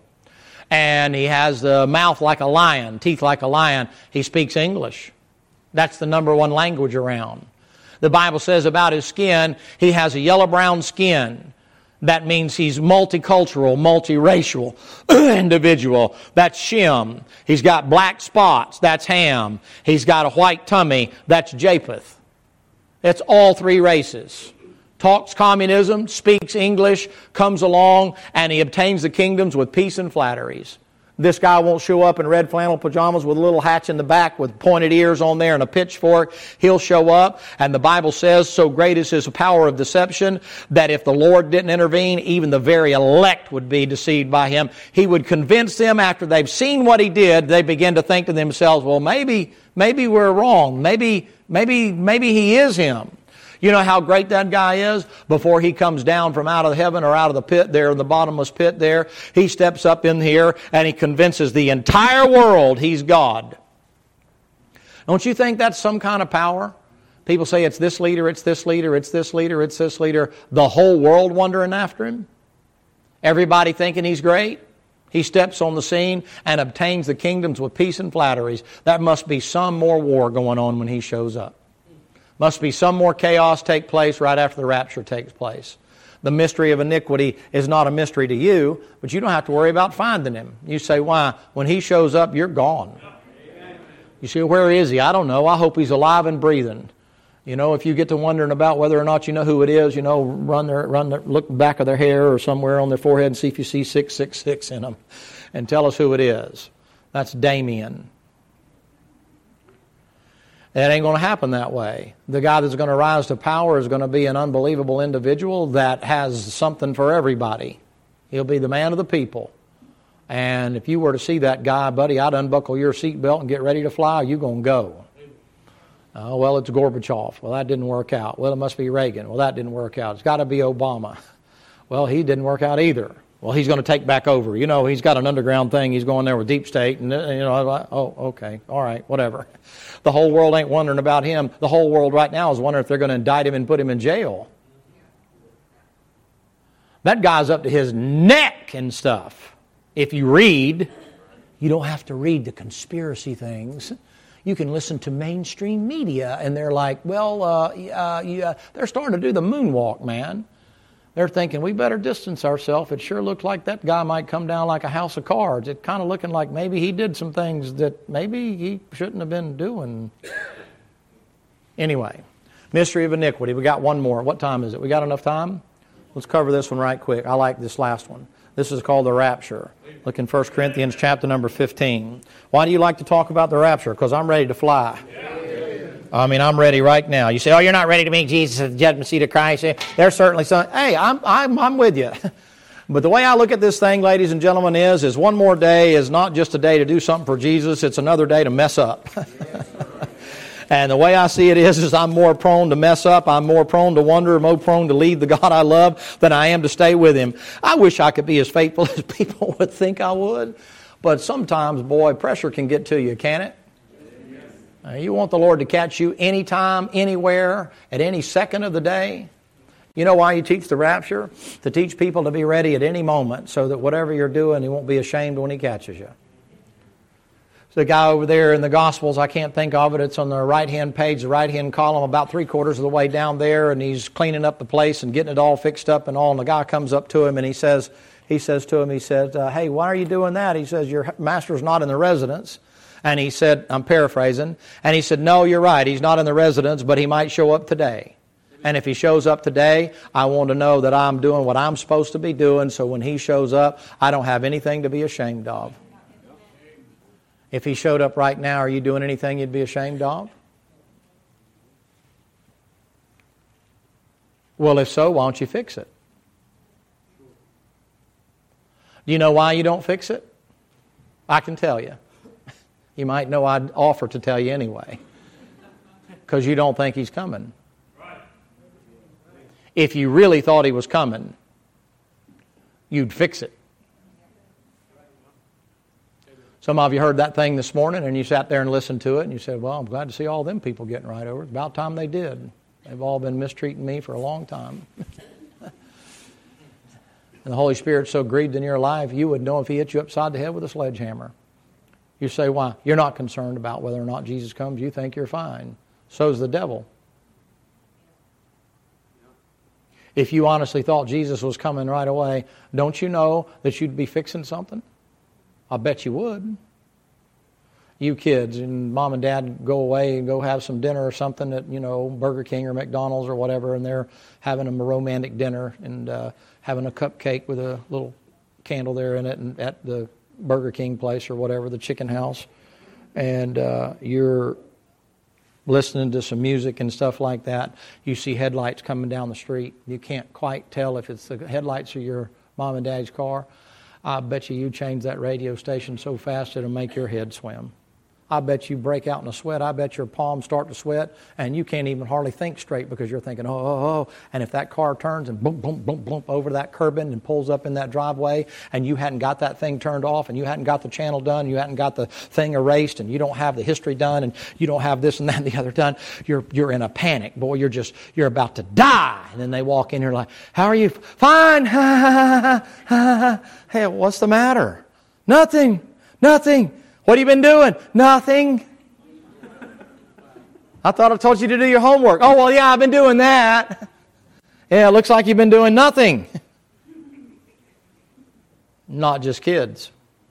And he has the mouth like a lion, teeth like a lion. He speaks English. That's the number one language around. The Bible says about his skin, he has a yellow-brown skin. That means he's multicultural, multiracial individual. That's Shem. He's got black spots. That's Ham. He's got a white tummy. That's Japheth. It's all three races. Talks communism, speaks English, comes along, and he obtains the kingdoms with peace and flatteries. This guy won't show up in red flannel pajamas with a little hatch in the back with pointed ears on there and a pitchfork. He'll show up, and the Bible says, so great is his power of deception that if the Lord didn't intervene, even the very elect would be deceived by him. He would convince them after they've seen what he did, they begin to think to themselves, well, maybe, maybe we're wrong. Maybe, maybe, maybe he is him. You know how great that guy is? Before he comes down from out of heaven or out of the pit there, in the bottomless pit there, he steps up in here and he convinces the entire world he's God. Don't you think that's some kind of power? People say it's this leader, it's this leader, it's this leader, it's this leader. The whole world wondering after him. Everybody thinking he's great. He steps on the scene and obtains the kingdoms with peace and flatteries. That must be some more war going on when he shows up. Must be some more chaos take place right after the rapture takes place. The mystery of iniquity is not a mystery to you, but you don't have to worry about finding him. You say, why? When he shows up, you're gone. You say, where is he? I don't know. I hope he's alive and breathing. You know, if you get to wondering about whether or not you know who it is, you know, run their, run their, look back of their hair or somewhere on their forehead and see if you see six six six in them, and tell us who it is. That's Damien. It ain't going to happen that way. The guy that's going to rise to power is going to be an unbelievable individual that has something for everybody. He'll be the man of the people. And if you were to see that guy, buddy, I'd unbuckle your seatbelt and get ready to fly. You're going to go. Oh, well, it's Gorbachev. Well, that didn't work out. Well, it must be Reagan. Well, that didn't work out. It's got to be Obama. Well, he didn't work out either. Well, he's going to take back over. You know, he's got an underground thing. He's going there with Deep State. And, you know, oh, okay, all right, whatever. The whole world ain't wondering about him. The whole world right now is wondering if they're going to indict him and put him in jail. That guy's up to his neck and stuff. If you read, you don't have to read the conspiracy things. You can listen to mainstream media, and they're like, well, uh, uh, yeah, they're starting to do the moonwalk, man. They're thinking, we better distance ourselves. It sure looks like that guy might come down like a house of cards. It's kind of looking like maybe he did some things that maybe he shouldn't have been doing. Anyway, mystery of iniquity. We got one more. What time is it? We got enough time? Let's cover this one right quick. I like this last one. This is called the rapture. Look in First Corinthians chapter number fifteen. Why do you like to talk about the rapture? Because I'm ready to fly. I mean, I'm ready right now. You say, oh, you're not ready to meet Jesus at the judgment seat of Christ. There's certainly some. Hey, I'm, I'm, I'm with you. But the way I look at this thing, ladies and gentlemen, is, is one more day is not just a day to do something for Jesus. It's another day to mess up. And the way I see it is, is I'm more prone to mess up. I'm more prone to wander, more prone to leave the God I love than I am to stay with Him. I wish I could be as faithful as people would think I would. But sometimes, boy, pressure can get to you, can it? Uh, you want the Lord to catch you anytime, anywhere, at any second of the day. You know why you teach the rapture? To teach people to be ready at any moment so that whatever you're doing, He won't be ashamed when He catches you. The guy over there in the Gospels, I can't think of it. It's on the right-hand page, the right-hand column, about three-quarters of the way down there, and he's cleaning up the place and getting it all fixed up and all. And the guy comes up to him and he says, he says to him, he says, uh, hey, why are you doing that? He says, your master's not in the residence. And he said, I'm paraphrasing, and he said, no, you're right. He's not in the residence, but he might show up today. And if he shows up today, I want to know that I'm doing what I'm supposed to be doing, so when he shows up, I don't have anything to be ashamed of. If he showed up right now, are you doing anything you'd be ashamed of? Well, if so, why don't you fix it? Do you know why you don't fix it? I can tell you. You might know I'd offer to tell you anyway. Because you don't think He's coming. If you really thought He was coming, you'd fix it. Some of you heard that thing this morning and you sat there and listened to it and you said, well, I'm glad to see all them people getting right over it. It's about time they did. They've all been mistreating me for a long time. And the Holy Spirit's so grieved in your life, you would know if He hit you upside the head with a sledgehammer. You say, why? You're not concerned about whether or not Jesus comes. You think you're fine. So's the devil. If you honestly thought Jesus was coming right away, don't you know that you'd be fixing something? I bet you would. You kids and mom and dad go away and go have some dinner or something at, you know, Burger King or McDonald's or whatever, and they're having a romantic dinner and uh, having a cupcake with a little candle there in it and at the Burger King place or whatever, the chicken house, and uh, you're listening to some music and stuff like that. You see headlights coming down the street. You can't quite tell if it's the headlights of your mom and dad's car. I bet you you change that radio station so fast it'll make your head swim. I bet you break out in a sweat. I bet your palms start to sweat, and you can't even hardly think straight because you're thinking, oh, oh, oh. And if that car turns and boom, boom, boom, boom over that curb and pulls up in that driveway, and you hadn't got that thing turned off, and you hadn't got the channel done, you hadn't got the thing erased, and you don't have the history done, and you don't have this and that and the other done, you're you're in a panic. Boy, you're just, you're about to die. And then they walk in here like, how are you? Fine. Hey, what's the matter? Nothing. Nothing. What have you been doing? Nothing. I thought I told you to do your homework. Oh, well, yeah, I've been doing that. Yeah, it looks like you've been doing nothing. Not just kids.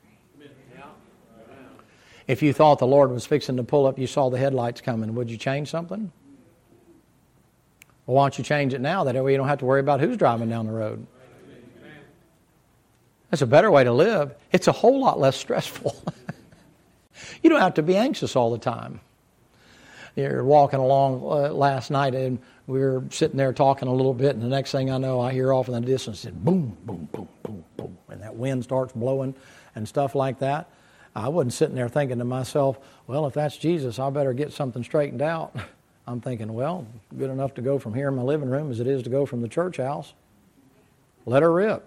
If you thought the Lord was fixing to pull up, you saw the headlights coming, would you change something? Well, why don't you change it now? That way you don't have to worry about who's driving down the road. That's a better way to live. It's a whole lot less stressful. You don't have to be anxious all the time. You're walking along uh, last night and we were sitting there talking a little bit, and the next thing I know, I hear off in the distance, boom, boom, boom, boom, boom, and that wind starts blowing and stuff like that. I wasn't sitting there thinking to myself, well, if that's Jesus, I better get something straightened out. I'm thinking, well, good enough to go from here in my living room as it is to go from the church house. Let her rip.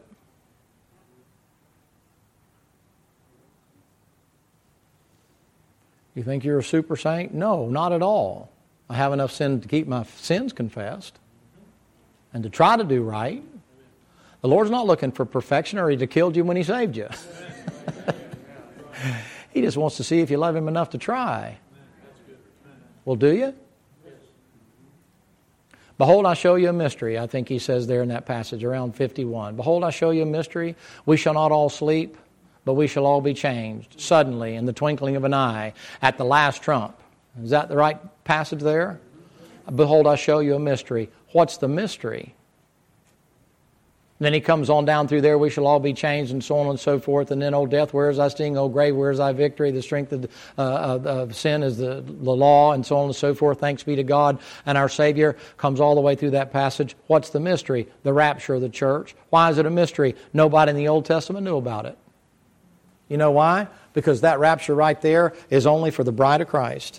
You think you're a super saint? No, not at all. I have enough sin to keep my sins confessed and to try to do right. The Lord's not looking for perfection, or He'd have killed you when He saved you. He just wants to see if you love Him enough to try. Well, do you? Behold, I show you a mystery. I think He says there in that passage around fifty-one. Behold, I show you a mystery. We shall not all sleep, but we shall all be changed suddenly in the twinkling of an eye at the last trump. Is that the right passage there? Behold, I show you a mystery. What's the mystery? And then he comes on down through there, we shall all be changed, and so on and so forth. And then, O death, where is thy sting? O grave, where is thy victory? The strength of, uh, of, of sin is the, the law, and so on and so forth. Thanks be to God. And our Savior comes all the way through that passage. What's the mystery? The rapture of the church. Why is it a mystery? Nobody in the Old Testament knew about it. You know why? Because that rapture right there is only for the bride of Christ.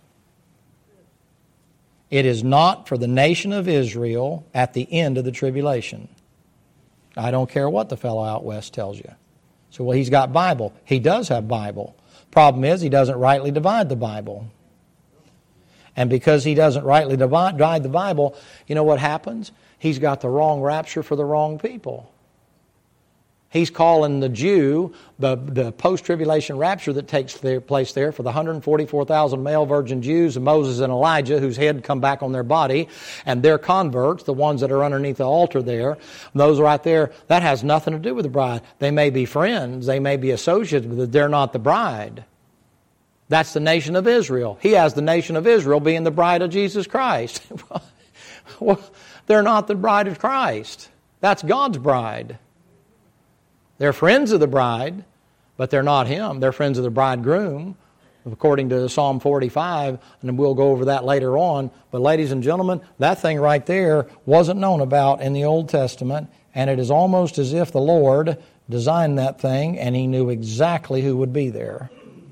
It is not for the nation of Israel at the end of the tribulation. I don't care what the fellow out west tells you. So, well, he's got Bible. He does have Bible. Problem is, he doesn't rightly divide the Bible. And because he doesn't rightly divide, divide the Bible, you know what happens? He's got the wrong rapture for the wrong people. He's calling the Jew, the, the post-tribulation rapture that takes there, place there for the one hundred forty-four thousand male virgin Jews and Moses and Elijah, whose head come back on their body, and their converts, the ones that are underneath the altar there, those right there, that has nothing to do with the bride. They may be friends, they may be associates, but they're not the bride. That's the nation of Israel. He has the nation of Israel being the bride of Jesus Christ. Well, they're not the bride of Christ. That's God's bride. They're friends of the bride, but they're not him. They're friends of the bridegroom, according to Psalm forty-five, and we'll go over that later on. But ladies and gentlemen, that thing right there wasn't known about in the Old Testament, and it is almost as if the Lord designed that thing and He knew exactly who would be there.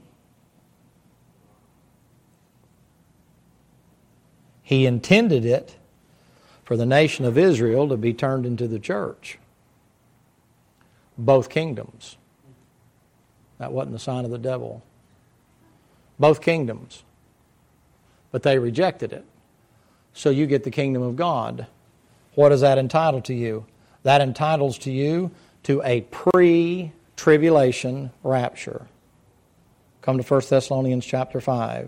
He intended it for the nation of Israel to be turned into the church. Both kingdoms. That wasn't the sign of the devil. Both kingdoms. But they rejected it. So you get the kingdom of God. What does that entitle to you? That entitles to you to a pre-tribulation rapture. Come to First Thessalonians chapter five.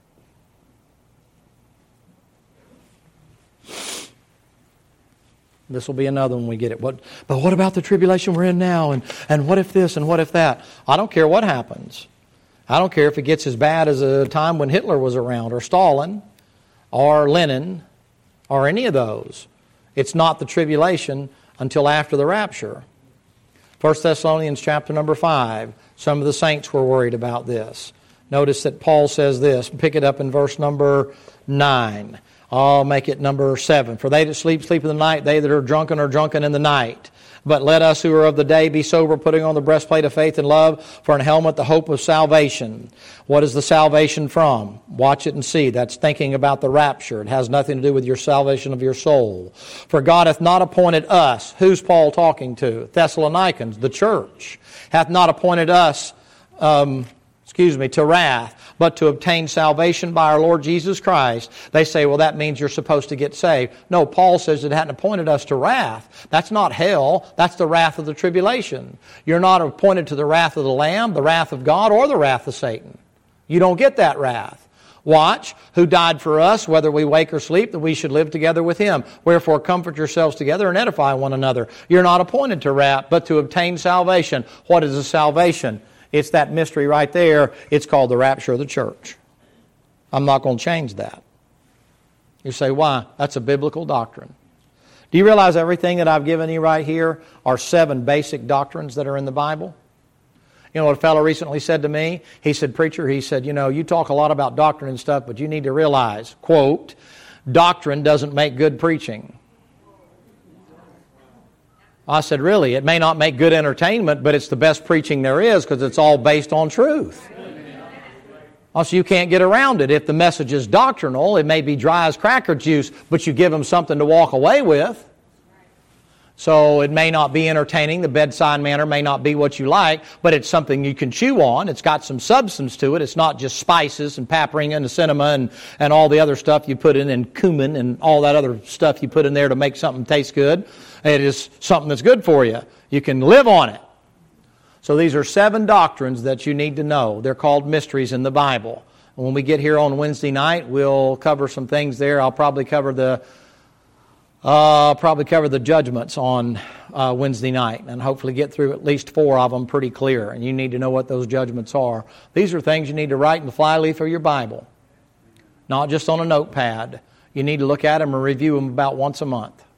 This will be another one we get it. What, but what about the tribulation we're in now? And, and what if this and what if that? I don't care what happens. I don't care if it gets as bad as a time when Hitler was around, or Stalin, or Lenin, or any of those. It's not the tribulation until after the rapture. First Thessalonians chapter number five. Some of the saints were worried about this. Notice that Paul says this. Pick it up in verse number nine. I'll make it number seven. For they that sleep, sleep in the night. They that are drunken are drunken in the night. But let us who are of the day be sober, putting on the breastplate of faith and love, for an helmet the hope of salvation. What is the salvation from? Watch it and see. That's thinking about the rapture. It has nothing to do with your salvation of your soul. For God hath not appointed us. Who's Paul talking to? Thessalonians, the church. Hath not appointed us, um, excuse me, to wrath, but to obtain salvation by our Lord Jesus Christ. They say, well, that means you're supposed to get saved. No, Paul says it hadn't appointed us to wrath. That's not hell. That's the wrath of the tribulation. You're not appointed to the wrath of the Lamb, the wrath of God, or the wrath of Satan. You don't get that wrath. Watch, who died for us, whether we wake or sleep, that we should live together with Him. Wherefore comfort yourselves together and edify one another. You're not appointed to wrath, but to obtain salvation. What is the salvation? It's that mystery right there. It's called the rapture of the church. I'm not going to change that. You say, why? That's a biblical doctrine. Do you realize everything that I've given you right here are seven basic doctrines that are in the Bible? You know what a fellow recently said to me? He said, preacher, he said, you know, you talk a lot about doctrine and stuff, but you need to realize, quote, doctrine doesn't make good preaching. I said, really? It may not make good entertainment, but it's the best preaching there is because it's all based on truth. Also, you can't get around it. If the message is doctrinal, it may be dry as cracker juice, but you give them something to walk away with. So it may not be entertaining. The bedside manner may not be what you like, but it's something you can chew on. It's got some substance to it. It's not just spices and paprika and cinnamon and, and all the other stuff you put in, and cumin and all that other stuff you put in there to make something taste good. It is something that's good for you. You can live on it. So these are seven doctrines that you need to know. They're called mysteries in the Bible. When we get here on Wednesday night, we'll cover some things there. I'll probably cover the uh, probably cover the judgments on uh, Wednesday night, and hopefully get through at least four of them pretty clear. And you need to know what those judgments are. These are things you need to write in the flyleaf of your Bible, not just on a notepad. You need to look at them and review them about once a month.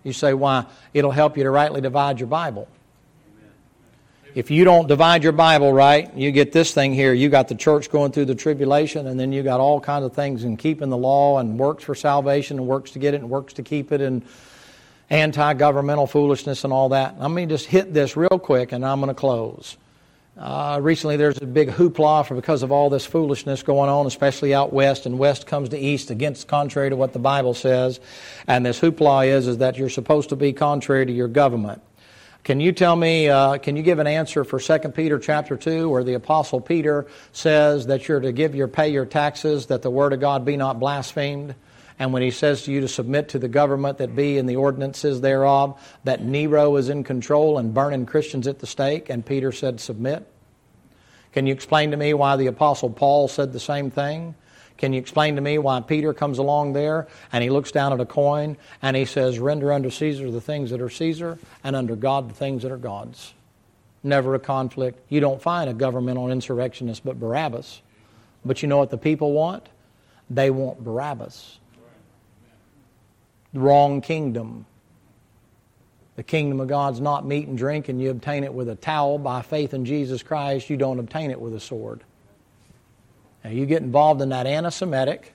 You say, why? It'll help you to rightly divide your Bible. If you don't divide your Bible right, you get this thing here. You got the church going through the tribulation, and then you got all kinds of things in keeping the law and works for salvation and works to get it and works to keep it and anti-governmental foolishness and all that. Let me just hit this real quick, and I'm going to close. Uh, recently, there's a big hoopla for because of all this foolishness going on, especially out west, and west comes to east against contrary to what the Bible says. And this hoopla is is that you're supposed to be contrary to your government. Can you tell me, uh, can you give an answer for Second Peter chapter two, where the Apostle Peter says that you're to give your pay your taxes, that the word of God be not blasphemed? And when he says to you to submit to the government that be in the ordinances thereof, that Nero is in control and burning Christians at the stake, and Peter said submit? Can you explain to me why the Apostle Paul said the same thing? Can you explain to me why Peter comes along there and he looks down at a coin and he says, render unto Caesar the things that are Caesar and unto God the things that are God's? Never a conflict. You don't find a governmental insurrectionist but Barabbas. But you know what the people want? They want Barabbas. The wrong kingdom. The kingdom of God's not meat and drink, and you obtain it with a towel by faith in Jesus Christ. You don't obtain it with a sword. Now, you get involved in that anti-Semitic,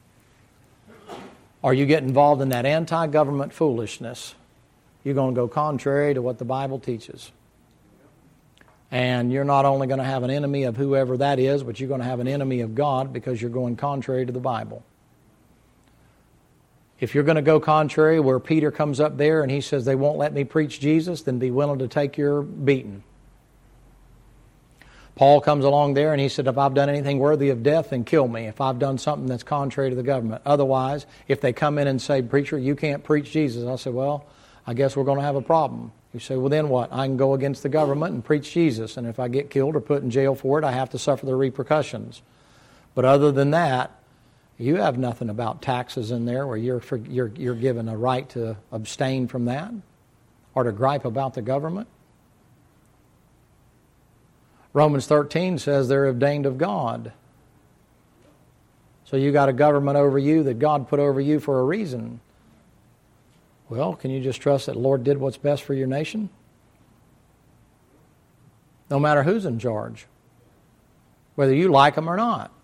or you get involved in that anti-government foolishness, you're going to go contrary to what the Bible teaches. And you're not only going to have an enemy of whoever that is, but you're going to have an enemy of God because you're going contrary to the Bible. If you're going to go contrary where Peter comes up there and he says they won't let me preach Jesus, then be willing to take your beating. Paul comes along there and he said, if I've done anything worthy of death, then kill me. If I've done something that's contrary to the government. Otherwise, if they come in and say, preacher, you can't preach Jesus. I said, well, I guess we're going to have a problem. You say, well, then what? I can go against the government and preach Jesus. And if I get killed or put in jail for it, I have to suffer the repercussions. But other than that, you have nothing about taxes in there where you're, for, you're, you're given a right to abstain from that or to gripe about the government. Romans thirteen says they're ordained of God. So you got a government over you that God put over you for a reason. Well, can you just trust that the Lord did what's best for your nation? No matter who's in charge. Whether you like them or not.